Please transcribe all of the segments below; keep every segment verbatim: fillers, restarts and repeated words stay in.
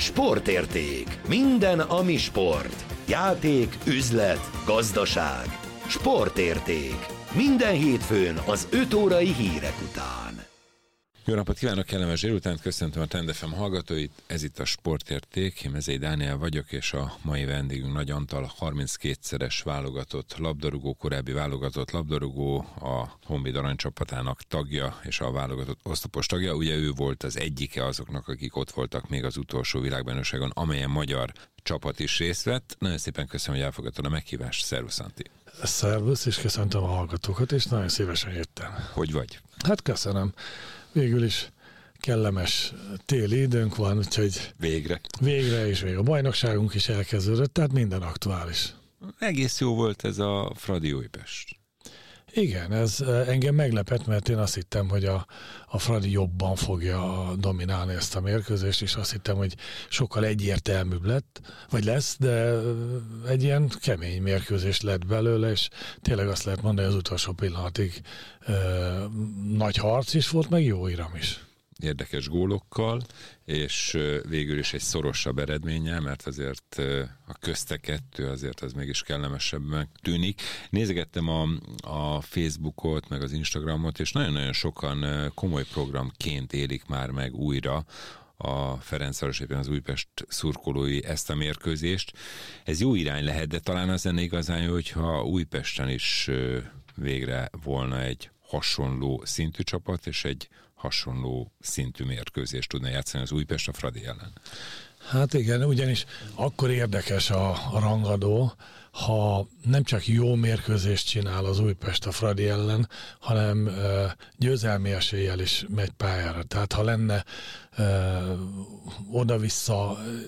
Sportérték. Minden, ami sport. Játék, üzlet, gazdaság. Sportérték. Minden hétfőn az öt órai hírek után. Jó napot kívánok, kellemes délután, köszöntöm a Trend ef em hallgatóit, ez itt a Sportérték, én Mezei Dániel vagyok, és a mai vendégünk Nagy Antal, harminckétszeres válogatott labdarúgó, korábbi válogatott labdarúgó, a Honvéd aranycsapatának tagja, és a válogatott oszlopos tagja. Ugye ő volt az egyike azoknak, akik ott voltak még az utolsó világbajnokságon, amelyen magyar csapat is részt vett. Nagyon szépen köszönöm, hogy elfogadtad a meghívást. Szervusz, Antti! Szervusz, és köszöntöm a hallgatókat, és nagyon szívesen jöttem. Hogy vagy? Hát köszönöm. Végül is kellemes téli időnk van, úgyhogy Végre. Végre, és még a bajnokságunk is elkezdődött, tehát minden aktuális. Egész jó volt ez a Fradi Újpest. Igen, ez engem meglepett, mert én azt hittem, hogy a, a Fradi jobban fogja dominálni ezt a mérkőzést, és azt hittem, hogy sokkal egyértelműbb lett, vagy lesz, de egy ilyen kemény mérkőzés lett belőle, és tényleg azt lehet mondani, hogy az utolsó pillanatig e, nagy harc is volt, meg jó iram is. Érdekes gólokkal, és végül is egy szorosabb eredménnyel, mert azért a közte kettő azért az mégis kellemesebben tűnik. Nézegettem a, a Facebookot, meg az Instagramot, és nagyon-nagyon sokan komoly programként élik már meg újra a Ferencváros, éppen az Újpest szurkolói ezt a mérkőzést. Ez jó irány lehet, de talán az lenne igazán jó, hogyha Újpesten is végre volna egy hasonló szintű csapat, és egy hasonló szintű mérkőzést tudna játszani az Újpest a Fradi ellen. Hát igen, ugyanis akkor érdekes a, a rangadó, ha nem csak jó mérkőzést csinál az Újpest a Fradi ellen, hanem e, győzelmi eséllyel is megy pályára. Tehát ha lenne e, oda-vissza e,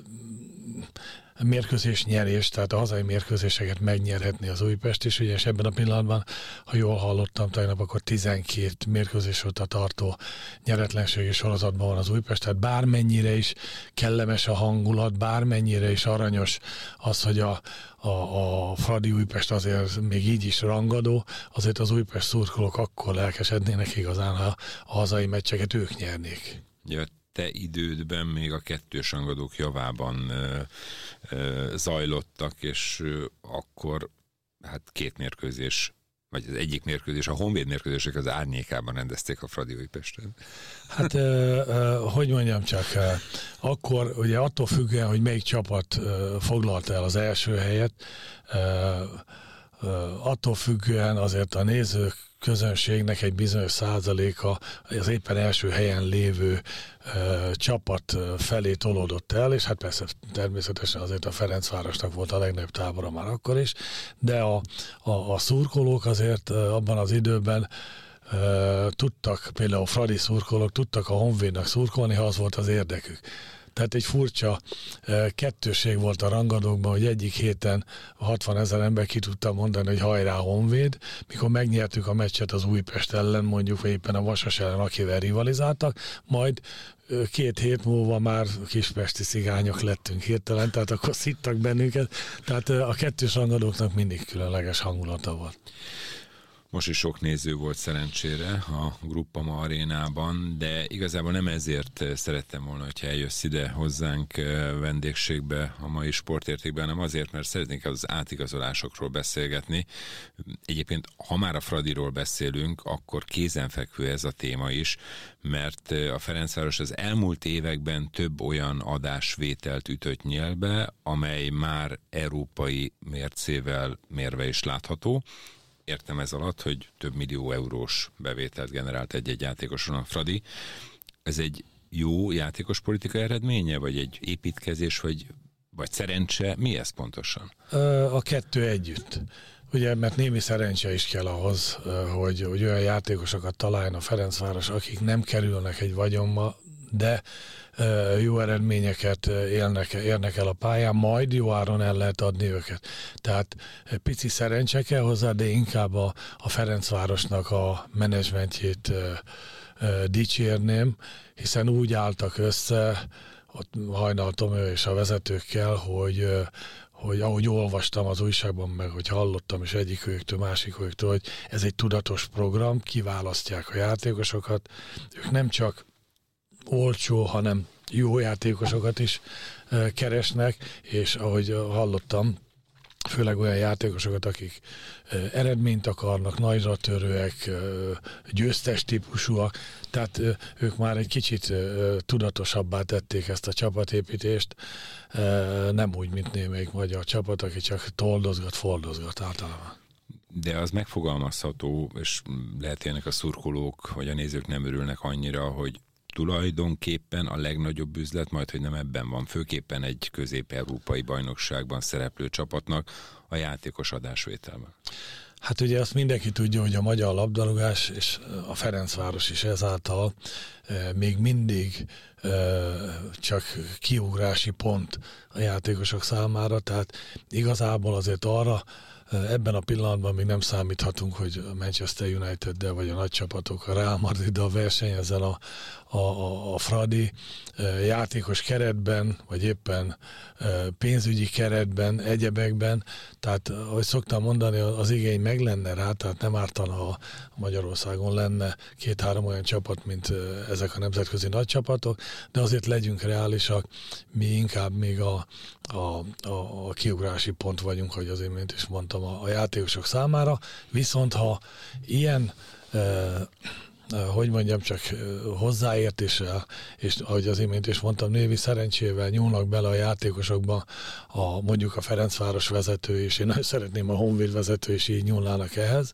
mérkőzés nyerés, tehát a hazai mérkőzéseket megnyerhetni az Újpest is, ugye, és ebben a pillanatban, ha jól hallottam tegnap, akkor tizenkét mérkőzés óta tartó nyeretlenségi sorozatban van az Újpest, tehát bármennyire is kellemes a hangulat, bármennyire is aranyos az, hogy a, a, a Fradi Újpest azért még így is rangadó, azért az Újpest szurkolók akkor lelkesednének igazán, ha a hazai meccseket ők nyernék. Ja, te idődben még a kettős rangadók javában ö, ö, zajlottak, és ö, akkor hát két mérkőzés, vagy az egyik mérkőzés, a Honvéd mérkőzések az árnyékában rendezték a Fradi Újpestet. Hát, ö, ö, hogy mondjam csak, ö, akkor ugye attól függően, hogy melyik csapat ö, foglalta el az első helyet, ö, ö, attól függően azért a nézők közönségnek egy bizonyos százaléka az éppen első helyen lévő ö, csapat felé tolódott el, és hát persze természetesen azért a Ferencvárosnak volt a legnagyobb tábora már akkor is, de a, a, a szurkolók azért ö, abban az időben ö, tudtak, például a Fradi szurkolók tudtak a Honvédnak szurkolni, ha az volt az érdekük. Tehát egy furcsa kettőség volt a rangadókban, hogy egyik héten hatvanezer ember ki tudta mondani, hogy hajrá Honvéd, mikor megnyertük a meccset az Újpest ellen, mondjuk, vagy éppen a Vasas ellen, akivel rivalizáltak, majd két hét múlva már kispesti cigányok lettünk hirtelen, tehát akkor szittak bennünket, tehát a kettős rangadóknak mindig különleges hangulata volt. Most is sok néző volt szerencsére a Groupama arénában, de igazából nem ezért szerettem volna, hogyha eljössz ide hozzánk vendégségbe a mai Sportértékben, hanem azért, mert szeretnénk az átigazolásokról beszélgetni. Egyébként, ha már a Fradiról beszélünk, akkor kézenfekvő ez a téma is, mert a Ferencváros az elmúlt években több olyan adásvételt ütött nyélbe, amely már európai mércével mérve is látható. Értem ez alatt, hogy több millió eurós bevételt generált egy-egy játékoson a Fradi. Ez egy jó játékos politika eredménye, vagy egy építkezés, vagy, vagy szerencse? Mi ez pontosan? A kettő együtt. Ugye, mert némi szerencse is kell ahhoz, hogy, hogy olyan játékosokat találjon a Ferencváros, akik nem kerülnek egy vagyonba, de jó eredményeket élnek, érnek el a pályán, majd jó áron el lehet adni őket. Tehát pici szerencse kell hozzá, de inkább a, a Ferencvárosnak a menedzsmentjét dicsérném, hiszen úgy álltak össze, ott Hajnal Tomő és a vezetőkkel, hogy hogy ahogy olvastam az újságban, meg hogy hallottam is egyik őktől, másik őktől, hogy ez egy tudatos program, kiválasztják a játékosokat, ők nem csak olcsó, hanem jó játékosokat is keresnek, és ahogy hallottam, főleg olyan játékosokat, akik eredményt akarnak, nagyra törőek, győztes típusúak, tehát ők már egy kicsit tudatosabbá tették ezt a csapatépítést, nem úgy, mint némelyik magyar csapat, aki csak toldozgat, fordozgat általában. De az megfogalmazható, és lehet ennek a szurkolók vagy a nézők nem örülnek annyira, hogy tulajdonképpen a legnagyobb üzlet, majd hogy nem ebben van, főképpen egy közép-európai bajnokságban szereplő csapatnak a játékos adásvételben. Hát ugye azt mindenki tudja, hogy a magyar labdarúgás és a Ferencváros is ezáltal e, még mindig e, csak kiugrási pont a játékosok számára, tehát igazából azért arra ebben a pillanatban még nem számíthatunk, hogy a Manchester United-del vagy a nagy csapatok, a Real Madriddal versenyezzen a, a, a, a Fradi játékos keretben, vagy éppen pénzügyi keretben, egyebekben. Tehát, ahogy szoktam mondani, az igény meg lenne rá, tehát nem ártana, ha Magyarországon lenne két-három olyan csapat, mint ezek a nemzetközi nagy csapatok, de azért legyünk reálisak, mi inkább még a, a, a, a kiugrási pont vagyunk, hogy az imént is mondtam, a, a játékosok számára, viszont ha ilyen e, hogy mondjam, csak hozzáértéssel, és ahogy az imént is mondtam, névi szerencsével nyúlnak bele a játékosokba, a, mondjuk a Ferencváros vezető is, én nagyon szeretném a Honvéd vezető is így nyúlnának ehhez,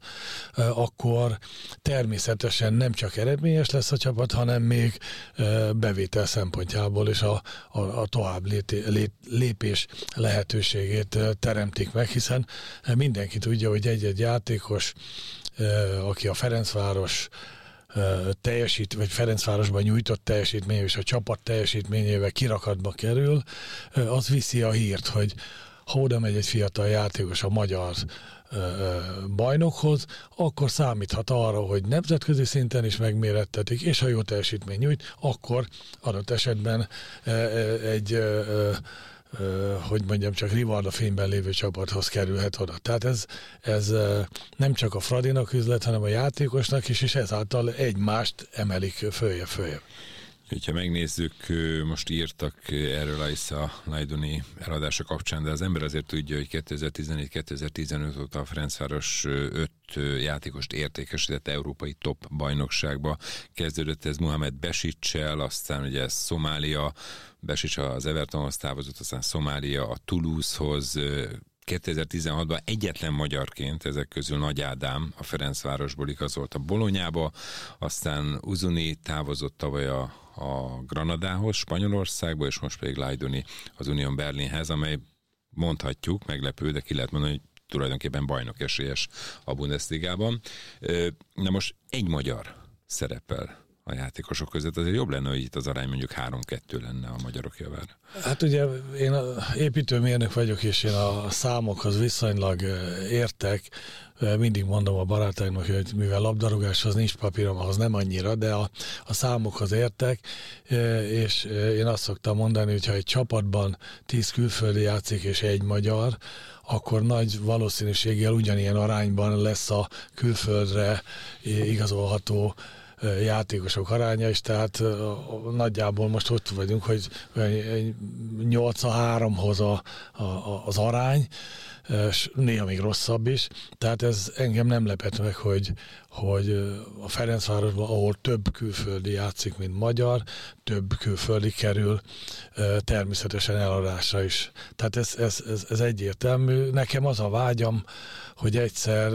akkor természetesen nem csak eredményes lesz a csapat, hanem még bevétel szempontjából is a, a, a tovább lét, lépés lehetőségét teremtik meg, hiszen mindenki tudja, hogy egy-egy játékos, aki a Ferencváros teljesít, vagy Ferencvárosban nyújtott teljesítmény, és a csapat teljesítményével kirakatba kerül, az viszi a hírt, hogy ha oda megy egy fiatal játékos a magyar bajnokhoz, akkor számíthat arra, hogy nemzetközi szinten is megmérettetik, és ha jó teljesítmény nyújt, akkor adott esetben egy hogy mondjam, csak rivalda fényben lévő csapathoz kerülhet oda. Tehát ez, ez nem csak a Fradinak üzlet, hanem a játékosnak is, és ezáltal egymást emelik följebb-följebb. Ha megnézzük, most írtak erről a Issa Lajduni eladása kapcsán, de az ember azért tudja, hogy kétezer-tizennégy kétezer-tizenöt óta a Ferencváros öt játékost értékesített európai top bajnokságba. Kezdődött ez Mohamed Besicsel, aztán ugye Szomália, Besics az Evertonhoz távozott, aztán Szomália a Toulousehoz, kétezer-tizenhatban egyetlen magyarként ezek közül Nagy Ádám a Ferencvárosból igazolt a Bolonyába, aztán Uzuni távozott tavaly a, a Granadához, Spanyolországba, és most pedig Lajduni az Union Berlinhez, amely mondhatjuk, meglepő, de ki lehet mondani, hogy tulajdonképpen bajnok esélyes a Bundesligában. Na most egy magyar szerepel a játékosok között, azért jobb lenne, hogy itt az arány mondjuk három-kettő lenne a magyarok javára. Hát ugye én építőmérnök vagyok, és én a számokhoz viszonylag értek. Mindig mondom a barátaimnak, hogy mivel labdarúgáshoz nincs papírom, ahhoz nem annyira, de a, a számokhoz értek, és én azt szoktam mondani, hogy ha egy csapatban tíz külföldi játszik és egy magyar, akkor nagy valószínűséggel ugyanilyen arányban lesz a külföldre igazolható játékosok aránya is, tehát nagyjából most ott vagyunk, hogy nyolc a háromhoz a, a, az arány, néha még rosszabb is, tehát ez engem nem lepett meg, hogy, hogy a Ferencvárosban, ahol több külföldi játszik, mint magyar, több külföldi kerül természetesen eladásra is. Tehát ez, ez, ez, ez egyértelmű. Nekem az a vágyam, hogy egyszer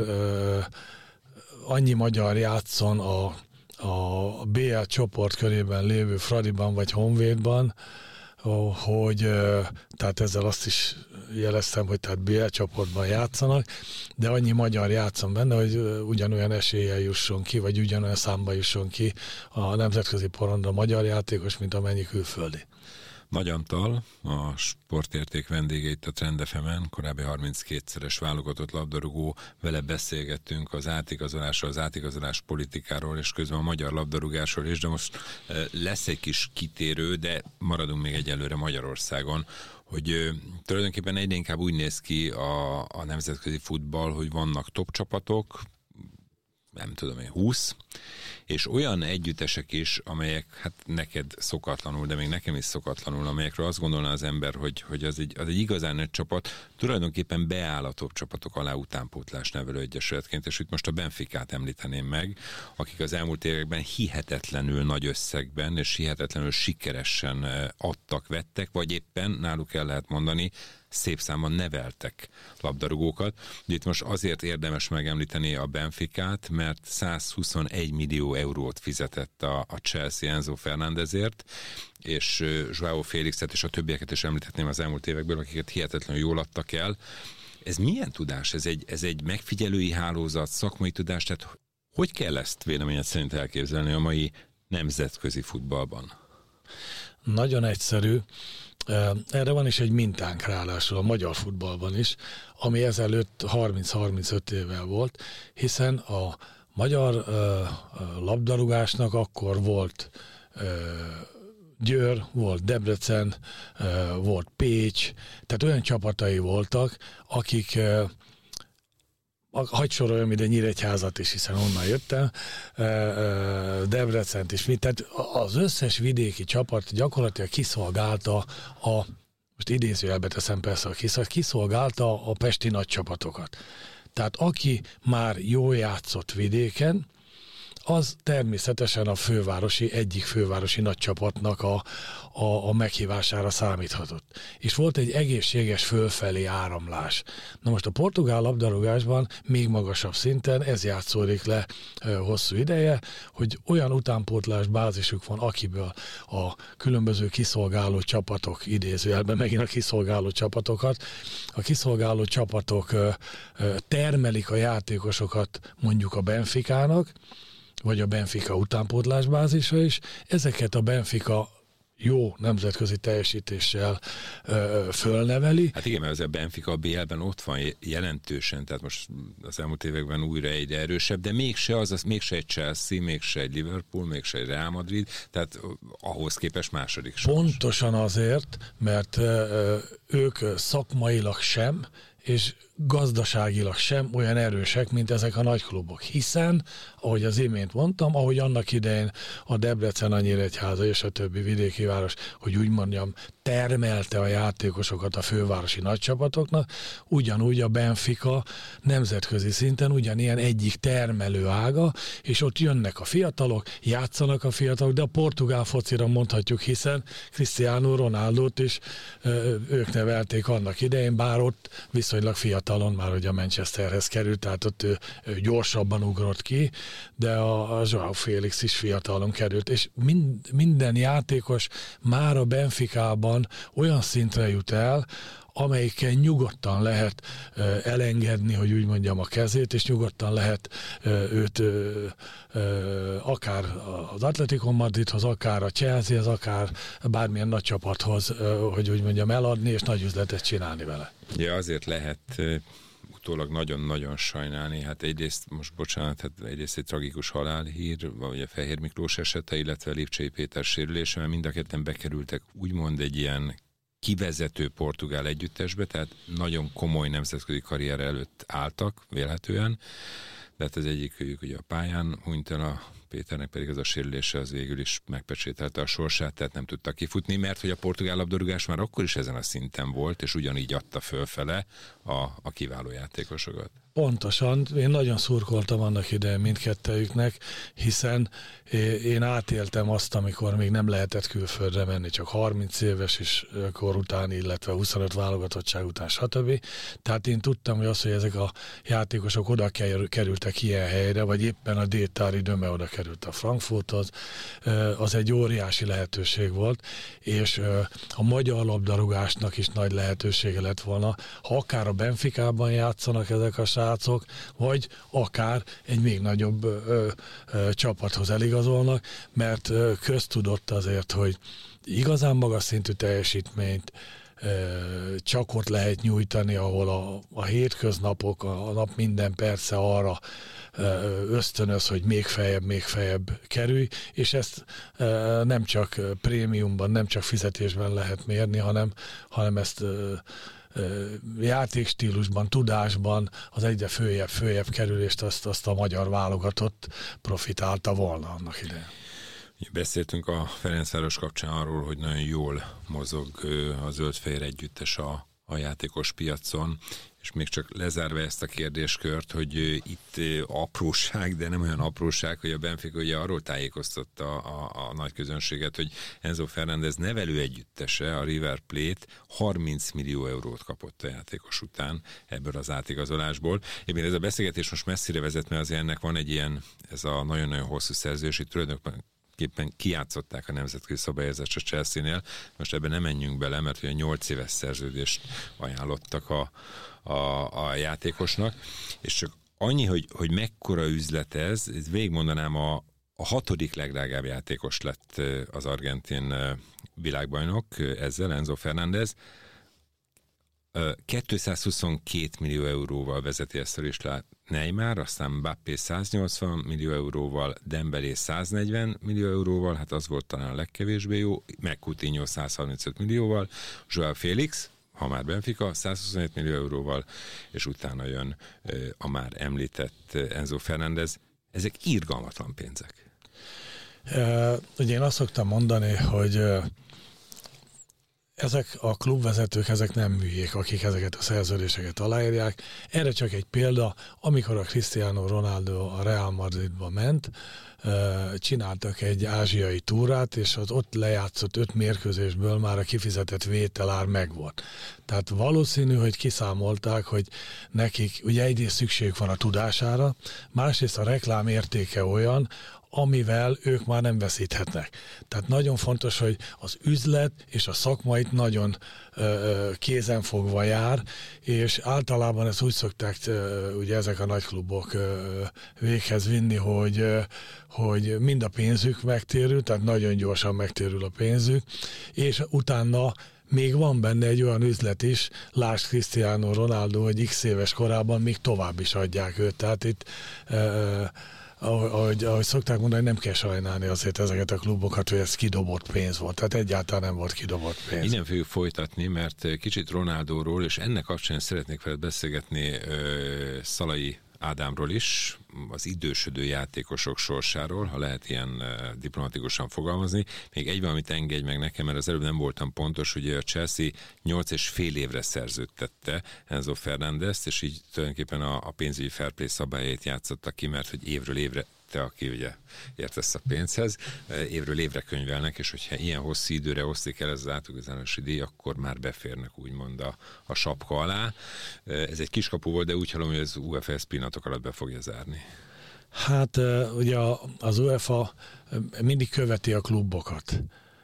annyi magyar játszon a a bé el csoport körében lévő Fradiban vagy Honvédban, hogy tehát ezzel azt is jeleztem, hogy tehát bé el csoportban játszanak, de annyi magyar játszom benne, hogy ugyanolyan eséllyel jusson ki, vagy ugyanolyan számba jusson ki a nemzetközi porondra magyar játékos, mint amennyi külföldi. Nagy Antal, a sportérték vendége itt a Trend ef emen, korábbi harminckétszeres válogatott labdarúgó, vele beszélgettünk az átigazolásról, az átigazolás politikáról, és közben a magyar labdarúgásról is, de most lesz egy kis kitérő, de maradunk még egyelőre Magyarországon, hogy tulajdonképpen egyre inkább úgy néz ki a, a nemzetközi futball, hogy vannak top csapatok, nem tudom én, húsz, És olyan együttesek is, amelyek hát neked szokatlanul, de még nekem is szokatlanul, amelyekről azt gondolná az ember, hogy, hogy az, egy, az egy igazán nagy csapat, tulajdonképpen beáll a top csapatok alá utánpótlás nevelő egyesületként, és itt most a Benficát említeném meg, akik az elmúlt években hihetetlenül nagy összegben és hihetetlenül sikeresen adtak, vettek, vagy éppen náluk el lehet mondani, szép számban neveltek labdarúgókat. De itt most azért érdemes megemlíteni a Benficát, mert százhuszonegy millió eurót fizetett a, a Chelsea Enzo Fernándezért, és Joao Félixet és a többieket is említhetném az elmúlt évekből, akiket hihetetlenül jól adtak el. Ez milyen tudás? Ez egy, ez egy megfigyelői hálózat, szakmai tudás? Tehát hogy kell ezt véleményed szerint elképzelni a mai nemzetközi futballban? Nagyon egyszerű. Erre van is egy mintánk ráadásul a magyar futballban is, ami ezelőtt harminc-harmincöt évvel volt, hiszen a magyar uh, labdarúgásnak akkor volt uh, Győr, volt Debrecen, uh, volt Pécs, tehát olyan csapatai voltak, akik uh, hagy soroljam ide Nyíregyházat is, hiszen onnan jöttem, Debrecent is, tehát az összes vidéki csapat gyakorlatilag kiszolgálta a, most idézőjelbe teszem persze a kiszolgálta, kiszolgálta a pesti nagy csapatokat. Tehát aki már jól játszott vidéken, az természetesen a fővárosi, egyik fővárosi nagycsapatnak a, a, a meghívására számíthatott. És volt egy egészséges fölfelé áramlás. Na most a portugál labdarúgásban még magasabb szinten ez játszódik le e, hosszú ideje, hogy olyan utánpótlás bázisuk van, akiből a különböző kiszolgáló csapatok, idézőjelben megint a kiszolgáló csapatokat, a kiszolgáló csapatok e, e, termelik a játékosokat mondjuk a Benficának, vagy a Benfica utánpótlásbázisa is. Ezeket a Benfica jó nemzetközi teljesítéssel ö, fölneveli. Hát igen, mert az a Benfica a bé el-ben ott van jelentősen, tehát most az elmúlt években újra egyre erősebb, de mégse az, az mégse egy Chelsea, mégse egy Liverpool, mégse egy Real Madrid, tehát ahhoz képest második sor. Pontosan azért, mert ö, ők szakmailag sem, és gazdaságilag sem olyan erősek, mint ezek a nagy klubok. Hiszen, ahogy az imént mondtam, ahogy annak idején a Debrecen, a Nyíregyháza és a többi vidéki város, hogy úgy mondjam, termelte a játékosokat a fővárosi nagycsapatoknak, ugyanúgy a Benfica nemzetközi szinten ugyanilyen egyik termelő ága, és ott jönnek a fiatalok, játszanak a fiatalok, de a portugál focira mondhatjuk, hiszen Cristiano Ronaldot is ők nevelték annak idején, bár ott viszonylag fiatalon, már hogy a Manchesterhez került, tehát ott ő, ő gyorsabban ugrott ki, de a, a Joao Félix is fiatalon került, és mind, minden játékos már a Benficában olyan szintre jut el, amelyikkel nyugodtan lehet uh, elengedni, hogy úgy mondjam, a kezét, és nyugodtan lehet uh, őt uh, uh, akár az Atletico Madridhoz, akár a Chelseahez, akár bármilyen nagy csapathoz, uh, hogy úgy mondjam, eladni, és nagy üzletet csinálni vele. Ja, azért lehet uh, utólag nagyon-nagyon sajnálni. Hát egyrészt, most bocsánat, hát egyrészt egy tragikus halálhír, vagy a Fehér Miklós esete, illetve Lipcsei Péter sérülése, mert mind a ketten bekerültek úgymond egy ilyen kivezető portugál együttesbe, tehát nagyon komoly nemzetközi karrier előtt álltak, vélhetően, de hát az egyikük ugye a pályán hunyt el, a Péternek pedig az a sérülése az végül is megpecsételte a sorsát, tehát nem tudta kifutni, mert hogy a portugál labdarúgás már akkor is ezen a szinten volt, és ugyanígy adta fölfele a, a kiváló játékosokat. Pontosan, én nagyon szurkoltam annak idején mindkettejüknek, hiszen én átéltem azt, amikor még nem lehetett külföldre menni, csak harminc éves is kor után, illetve huszonöt válogatottság után, stb. Tehát én tudtam, hogy az, hogy ezek a játékosok oda kerültek ilyen helyre, vagy éppen a Détári Döme oda került a Frankfurthoz, az egy óriási lehetőség volt, és a magyar labdarúgásnak is nagy lehetősége lett volna, ha akár a Benficában játszanak ezek a srácok, vagy akár egy még nagyobb ö, ö, csapathoz eligazolnak, mert ö, köztudott azért, hogy igazán magas szintű teljesítményt ö, csak ott lehet nyújtani, ahol a, a hétköznapok, a, a nap minden perce arra ö, ösztönöz, hogy még feljebb, még feljebb kerülj, és ezt ö, nem csak prémiumban, nem csak fizetésben lehet mérni, hanem, hanem ezt ö, játékstílusban, tudásban az egyre följebb, följebb kerülést azt, azt a magyar válogatott profitálta volna annak idején. Beszéltünk a Ferencváros kapcsán arról, hogy nagyon jól mozog a zöld-fehér együttes a, a játékos piacon, és még csak lezárva ezt a kérdéskört, hogy itt apróság, de nem olyan apróság, hogy a Benfica ugye arról tájékoztatta a, a, a nagy közönséget, hogy Enzo Fernández nevelő együttese, a River Plate harminc millió eurót kapott a játékos után ebből az átigazolásból. Éppen ez a beszélgetés most messzire vezet, mert azért ennek van egy ilyen, ez a nagyon-nagyon hosszú szerződés, itt tulajdonképpen éppen kijátszották a nemzetközi szabályozást a Chelsea-nél. Most ebben nem menjünk bele, mert ugye nyolc éves szerződést ajánlottak a, a, a játékosnak, és csak annyi, hogy, hogy mekkora üzlet ez, ez végigmondanám, a, a hatodik legdrágább játékos lett az argentin világbajnok ezzel, Enzo Fernández. kétszázhuszonkét millió euróval vezeti ezt a listát Neymar, aztán Mbappé száznyolcvan millió euróval, Dembélé száznegyven millió euróval, hát az volt talán a legkevésbé jó, meg Coutinho százharmincöt millióval, Joao Félix, ha már Benfica, százhuszonhét millió euróval, és utána jön a már említett Enzo Fernández. Ezek irgalmatlan pénzek. Uh, ugye én azt szoktam mondani, hogy uh, ezek a klubvezetők, ezek nem műjék, akik ezeket a szerződéseket aláírják. Erre csak egy példa, amikor a Cristiano Ronaldo a Real Madridba ment, csináltak egy ázsiai túrát, és az ott lejátszott öt mérkőzésből már a kifizetett vételár megvolt. Tehát valószínű, hogy kiszámolták, hogy nekik ugye egyrészt szükség van a tudására, másrészt a reklám értéke olyan, amivel ők már nem veszíthetnek. Tehát nagyon fontos, hogy az üzlet és a szakmait nagyon ö, kézenfogva jár, és általában ezt úgy szokták ö, ugye ezek a nagyklubok ö, véghez vinni, hogy, ö, hogy mind a pénzük megtérül, tehát nagyon gyorsan megtérül a pénzük, és utána még van benne egy olyan üzlet is, lásd Cristiano Ronaldo, hogy x éves korában még tovább is adják őt. Tehát itt ö, Ahogy, ahogy szokták mondani, nem kell sajnálni azért ezeket a klubokat, hogy ez kidobott pénz volt. Tehát egyáltalán nem volt kidobott pénz. Innen fogjuk folytatni, mert kicsit Ronaldóról, és ennek kapcsán szeretnék veled beszélgetni uh, Szalai Ádámról is, az idősödő játékosok sorsáról, ha lehet ilyen uh, diplomatikusan fogalmazni. Még egy valamit engedj meg nekem, mert az előbb nem voltam pontos, ugye a Chelsea nyolc és fél évre szerződtette Enzo Fernándezt, és így tulajdonképpen a, a pénzügyi fair play szabályait játszotta ki, mert hogy évről évre, te, aki ugye értesz a pénzhez, évről évre könyvelnek, és hogyha ilyen hosszú időre osztik el ez az átigazolási díj, akkor már beférnek úgymond a, a sapka alá. Ez egy kiskapu volt, de úgy hallom, hogy az u e fá ezt pillanatok alatt be fogja zárni. Hát ugye az u e fá mindig követi a klubokat.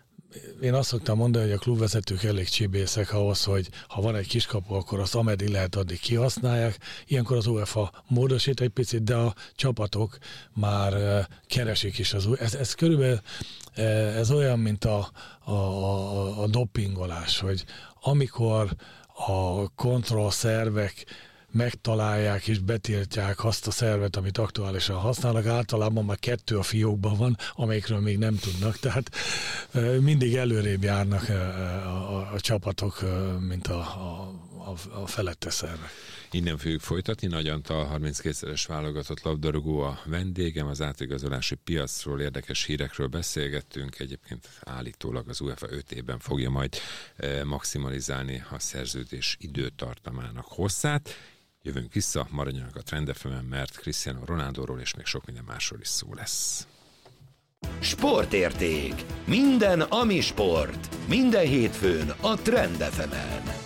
Én azt szoktam mondani, hogy a klubvezetők elég csibészek ahhoz, hogy ha van egy kiskapu, akkor azt ameddig lehet, addig kihasználják. Ilyenkor az u e fá módosít egy picit, de a csapatok már keresik is az u e fá. Ez, ez körülbelül ez olyan, mint a, a, a, a dopingolás, hogy amikor a kontrollszervek megtalálják és betiltják azt a szervet, amit aktuálisan használnak. Általában már kettő a fiókban van, amelyikről még nem tudnak. Tehát mindig előrébb járnak a, a, a csapatok, mint a, a, a felette szervek. Innen fogjuk folytatni. Nagy Antal, harminckétszeres válogatott labdarúgó a vendégem, az átigazolási piacról, érdekes hírekről beszélgettünk. Egyébként állítólag az u e fá öt évben fogja majd maximalizálni a szerződés időtartamának hosszát. Jövünk vissza, maradjanak a Trend ef emen, mert Cristiano Ronaldóról és még sok minden másról is szó lesz. Sportérték. Minden, ami sport. Minden hétfőn a Trend ef emen.